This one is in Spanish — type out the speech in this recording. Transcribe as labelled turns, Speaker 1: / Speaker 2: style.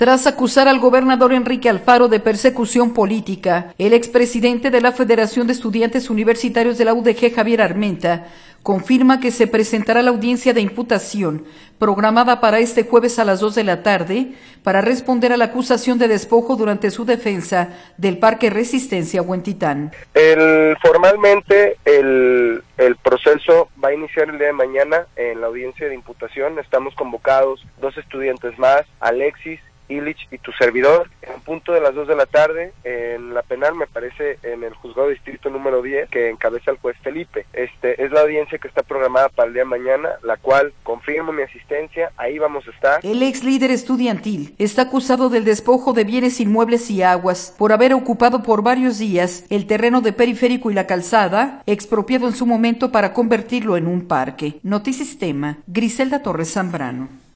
Speaker 1: Tras acusar al gobernador Enrique Alfaro de persecución política, el expresidente de la Federación de Estudiantes Universitarios de la UDG, Javier Armenta, confirma que se presentará la audiencia de imputación programada para este jueves a las 2 de la tarde para responder a la acusación de despojo durante su defensa del Parque Resistencia Huentitán.
Speaker 2: Formalmente el proceso va a iniciar el día de mañana en la audiencia de imputación. Estamos convocados 2 estudiantes más, Alexis, Illich y tu servidor, en punto de las 2 de la tarde, en la penal, me parece, en el juzgado distrito número 10, que encabeza el juez Felipe. Es la audiencia que está programada para el día de mañana, la cual confirmo mi asistencia, ahí vamos a estar.
Speaker 1: El ex líder estudiantil está acusado del despojo de bienes inmuebles y aguas por haber ocupado por varios días el terreno de Periférico y la Calzada, expropiado en su momento para convertirlo en un parque. Notisistema, Griselda Torres Zambrano.